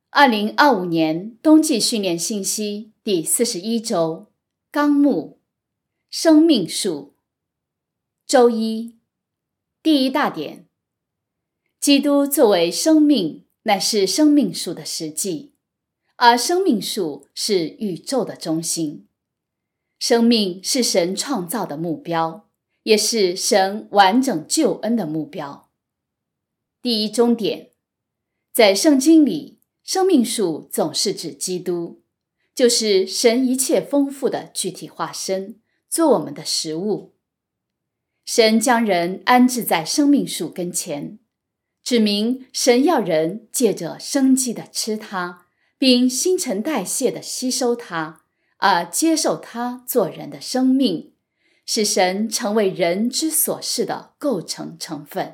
2025年冬季训练信息第41周，纲目：生命树。周一，第一大点，基督作为生命，乃是生命树的实际，而生命树是宇宙的中心。生命是神创造的目标，也是神完整救恩的目标。第一中点，在圣经里，生命树总是指基督，就是神一切丰富的具体化身，做我们的食物。神将人安置在生命树跟前，指明神要人借着生机的吃它，并新陈代谢的吸收它，而接受它做人的生命，使神成为人之所是的构成成分。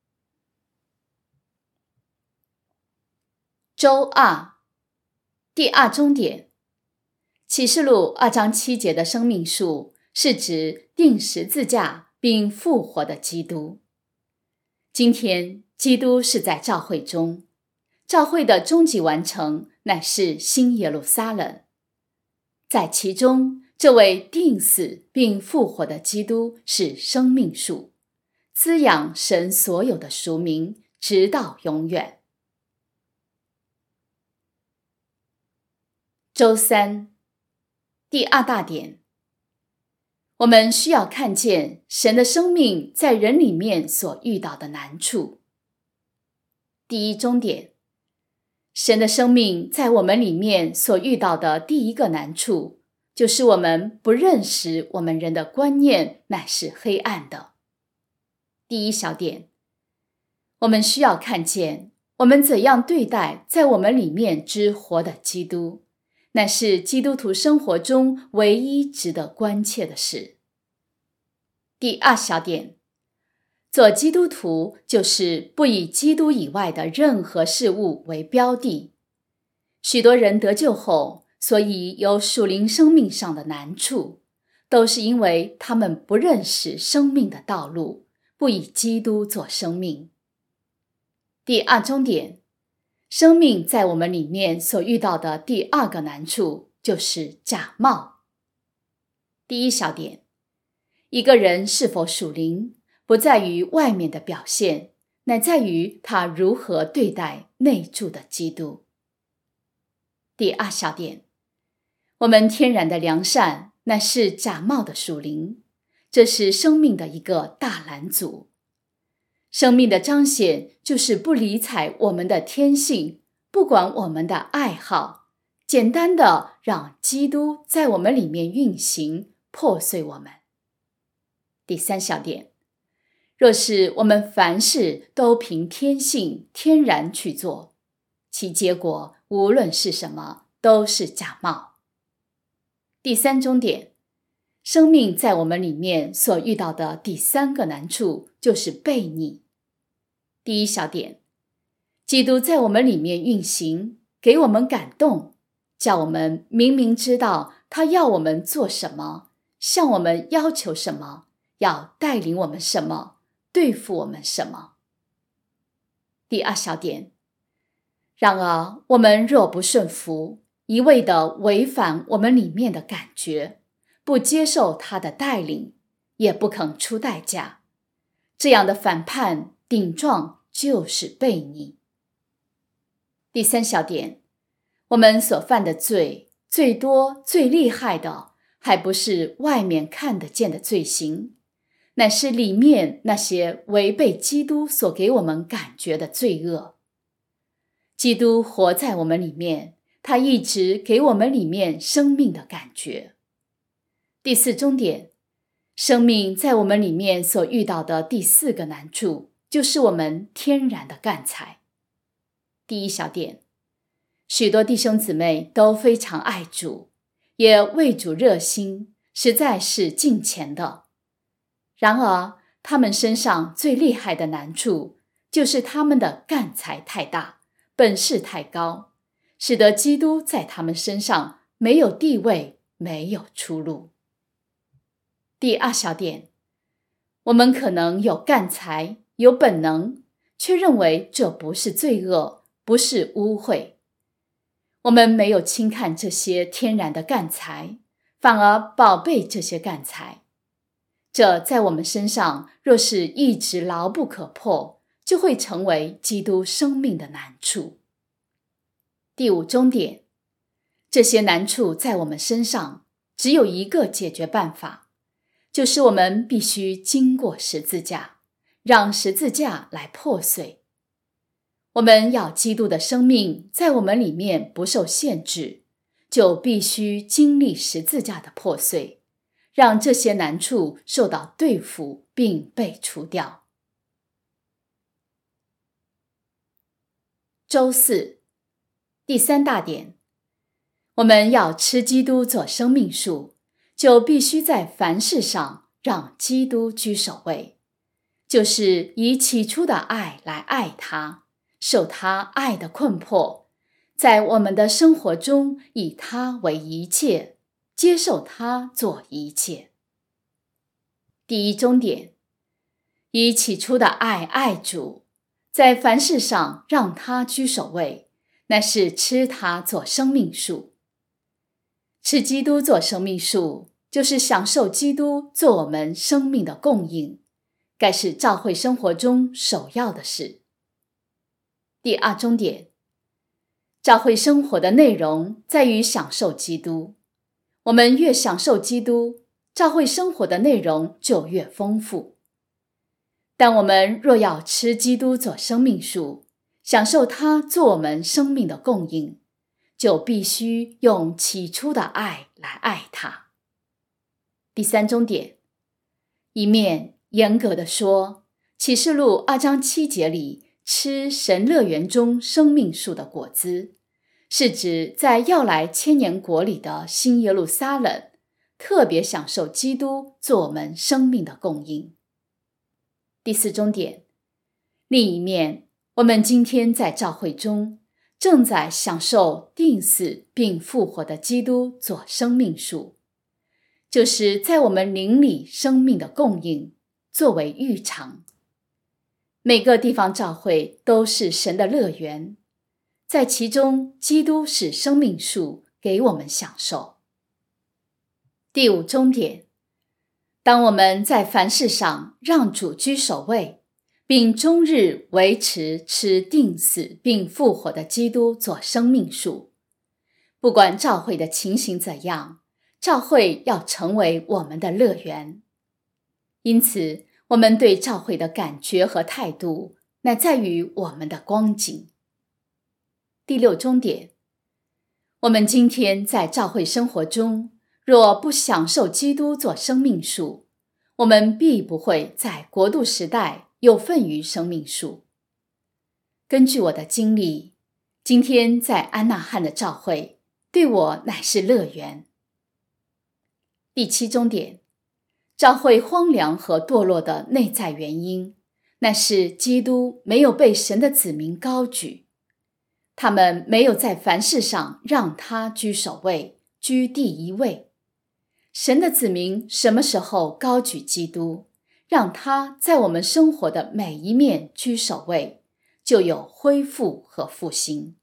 周二，第二中点，启示录2章7节的生命树是指钉十字架并复活的基督。今天基督是在教会中，教会的终极完成乃是新耶路撒冷。在其中，这位钉死并复活的基督是生命树，滋养神所有的属民，直到永远。周三，第二大点，我们需要看见神的生命在人里面所遇到的难处。第一中点，神的生命在我们里面所遇到的第一个难处，就是我们不认识我们人的观念乃是黑暗的。第一小点，我们需要看见我们怎样对待在我们里面之活的基督，乃是基督徒生活中唯一值得关切的事。第二小点，做基督徒就是不以基督以外的任何事物为标的。许多人得救后，所以有属灵生命上的难处，都是因为他们不认识生命的道路，不以基督做生命。第二中点，生命在我们里面所遇到的第二个难处就是假冒。第一小点，一个人是否属灵，不在于外面的表现，乃在于他如何对待内住的基督。第二小点，我们天然的良善乃是假冒的属灵，这是生命的一个大拦阻。生命的彰显就是不理睬我们的天性，不管我们的爱好，简单的让基督在我们里面运行，破碎我们。第三小点，若是我们凡事都凭天性天然去做，其结果无论是什么都是假冒。第三中点，生命在我们里面所遇到的第三个难处就是悖逆。第一小点，基督在我们里面运行，给我们感动，叫我们明明知道他要我们做什么，向我们要求什么，要带领我们什么，对付我们什么。第二小点，然而我们若不顺服，一味地违反我们里面的感觉，不接受他的带领，也不肯出代价，这样的反叛顶撞就是悖逆。第三小点，我们所犯的罪，最多最厉害的，还不是外面看得见的罪行，乃是里面那些违背基督所给我们感觉的罪恶。基督活在我们里面，他一直给我们里面生命的感觉。第四中点，生命在我们里面所遇到的第四个难处，就是我们天然的干柴。第一小点，许多弟兄姊妹都非常爱主，也为主热心，实在是敬虔的。然而他们身上最厉害的难处，就是他们的干柴太大，本事太高，使得基督在他们身上没有地位，没有出路。第二小点，我们可能有干柴，有本能，却认为这不是罪恶，不是污秽。 我们没有轻看这些天然的干材，反而宝贝这些干材。这在我们身上若是一直牢不可破，就会成为基督生命的难处。第五终点，这些难处在我们身上只有一个解决办法，就是我们必须经过十字架，让十字架来破碎。我们要基督的生命在我们里面不受限制，就必须经历十字架的破碎，让这些难处受到对付并被除掉。周四，第三大点，我们要吃基督做生命树，就必须在凡事上让基督居首位，就是以起初的爱来爱他，受他爱的困迫，在我们的生活中以他为一切，接受他做一切。第一终点，以起初的爱爱主，在凡事上让他居首位，那是吃他做生命树。吃基督做生命树，就是享受基督做我们生命的供应，该是教会生活中首要的事。第二终点，教会生活的内容在于享受基督。我们越享受基督，教会生活的内容就越丰富。但我们若要吃基督做生命树，享受他做我们生命的供应，就必须用起初的爱来爱他。第三终点，一面严格的说，启示录2章7节里吃神乐园中生命树的果子，是指在要来千年国里的新耶路撒冷，特别享受基督做我们生命的供应。第四终点，另一面，我们今天在教会中正在享受钉死并复活的基督做生命树，就是在我们灵里生命的供应，作为浴场。每个地方教会都是神的乐园，在其中基督是生命树给我们享受。第五终点，当我们在凡事上让主居首位，并终日维持吃钉死并复活的基督做生命树，不管教会的情形怎样，教会要成为我们的乐园。因此，我们对教会的感觉和态度，乃在于我们的光景。第六终点，我们今天在教会生活中，若不享受基督做生命树，我们必不会在国度时代有份于生命树。根据我的经历，今天在安纳汉的教会，对我乃是乐园。第七终点，教会荒凉和堕落的内在原因，那是基督没有被神的子民高举，他们没有在凡事上让他居首位，居第一位。神的子民什么时候高举基督，让他在我们生活的每一面居首位，就有恢复和复兴。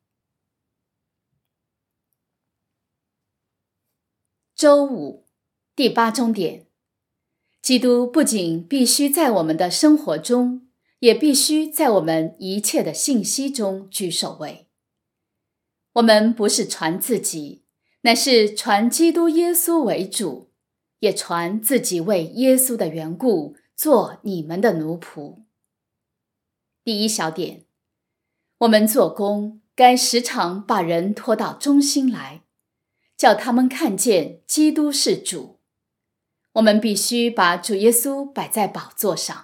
周五，第八终点，基督不仅必须在我们的生活中，也必须在我们一切的信息中居首位。我们不是传自己，乃是传基督耶稣为主，也传自己为耶稣的缘故做你们的奴仆。第一小点，我们做工该时常把人拖到中心来，叫他们看见基督是主。我们必须把主耶稣摆在宝座上。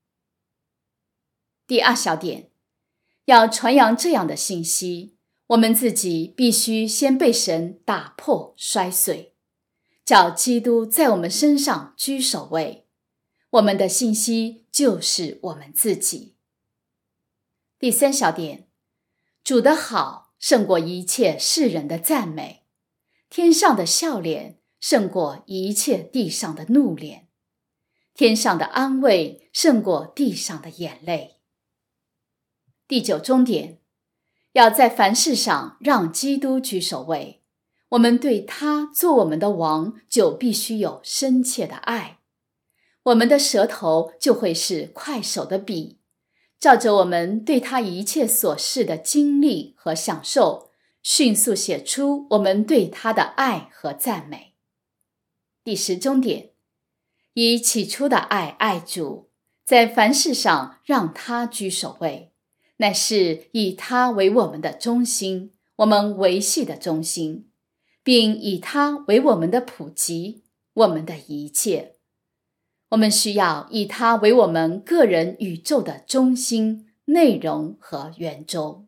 第二小点，要传扬这样的信息，我们自己必须先被神打破摔碎，叫基督在我们身上居首位。我们的信息就是我们自己。第三小点，主的好胜过一切世人的赞美，天上的笑脸胜过一切地上的怒脸，天上的安慰胜过地上的眼泪。第九终点， 要在凡事上让基督居首位。我们对他做我们的王，就必须有深切的爱。我们的舌头就会是快手的笔，照着我们对他一切所事的经历和享受，迅速写出我们对他的爱和赞美。第10终点，以起初的爱爱主，在凡事上让他居首位，乃是以他为我们的中心，我们维系的中心，并以他为我们的普及，我们的一切。我们需要以他为我们个人宇宙的中心、内容和圆周。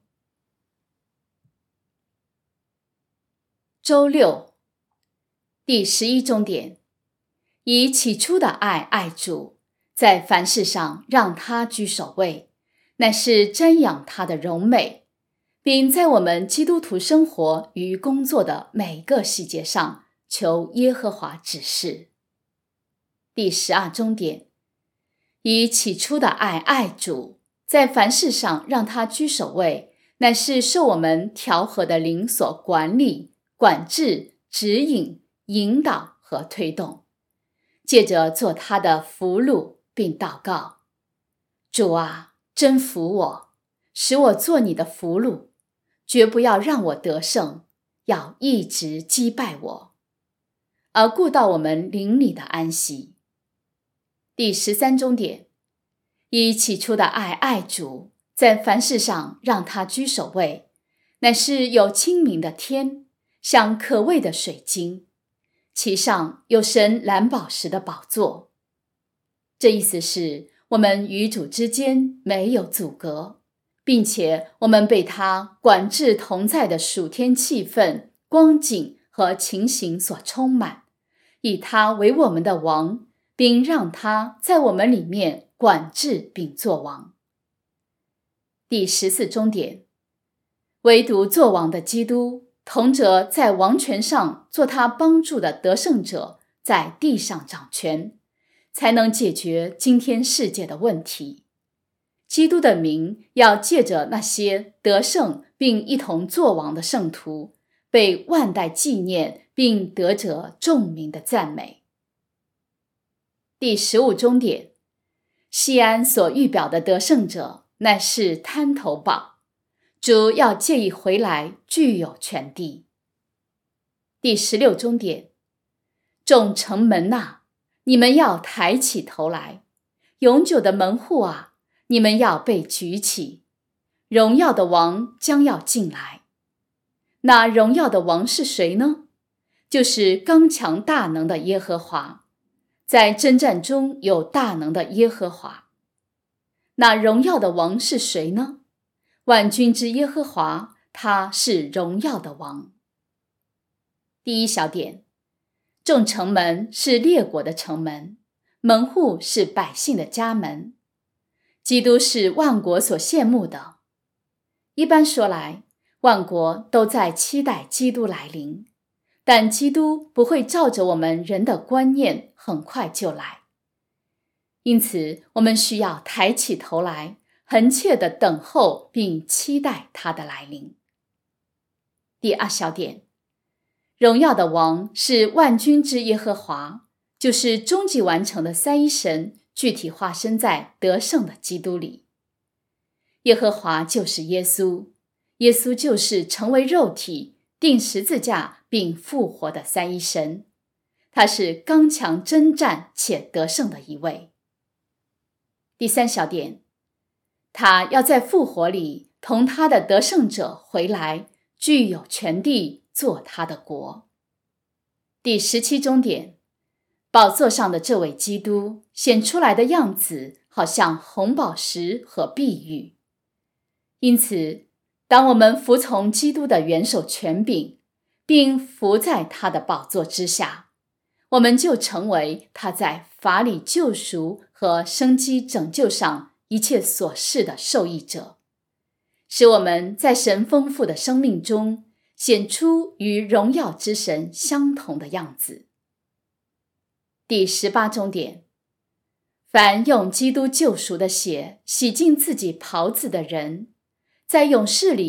周六，第11终点，以起初的爱爱主，在凡事上让他居首位，乃是瞻仰他的荣美，并在我们基督徒生活与工作的每个细节上求耶和华指示。第12终点，以起初的爱爱主，在凡事上让他居首位，乃是受我们调和的灵所管理、管制、指引、引导和推动，借着做他的俘虏，并祷告：主啊，征服我，使我做你的俘虏，绝不要让我得胜，要一直击败我，而顾到我们灵里的安息。第13终点，以起初的爱爱主，在凡事上让他居首位，乃是有清明的天，像可畏的水晶，其上有神蓝宝石的宝座。这意思是我们与主之间没有阻隔，并且我们被他管制同在的属天气氛、光景和情形所充满，以他为我们的王，并让他在我们里面管制并作王。第14终点，唯独作王的基督，同着在王权上做他帮助的得胜者，在地上掌权，才能解决今天世界的问题。基督的名要借着那些得胜并一同作王的圣徒，被万代纪念，并得着众民的赞美。第15终点，西安所预表的得胜者，乃是滩头堡，主要借以回来，具有全地。第16终点，众城门哪，你们要抬起头来，永久的门户啊，你们要被举起，荣耀的王将要进来。那荣耀的王是谁呢？就是刚强大能的耶和华，在征战中有大能的耶和华。那荣耀的王是谁呢？万军之耶和华，他是荣耀的王。第1小点，众城门是列国的城门，门户是百姓的家门。基督是万国所羡慕的。一般说来，万国都在期待基督来临，但基督不会照着我们人的观念很快就来。因此，我们需要抬起头来，恳切地等候并期待他的来临。第2小点，荣耀的王是万军之耶和华，就是终极完成的三一神，具体化身在得胜的基督里。耶和华就是耶稣，耶稣就是成为肉体、钉十字架并复活的三一神，他是刚强征战且得胜的一位。第3小点，他要在复活里同他的得胜者回来，具有全地，做他的国。第17终点，宝座上的这位基督显出来的样子，好像红宝石和碧玉。因此，当我们服从基督的元首权柄，并伏在他的宝座之下，我们就成为他在法理救赎和生机拯救上一切所示的受益者，使我们在神丰富的生命中显出与荣耀之神相同的样子。第18终点，凡用基督救赎的血洗净自己袍子的人，在勇士里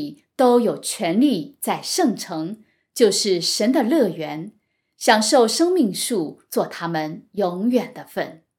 都有权利在圣城，就是神的乐园，享受生命树做他们永远的份。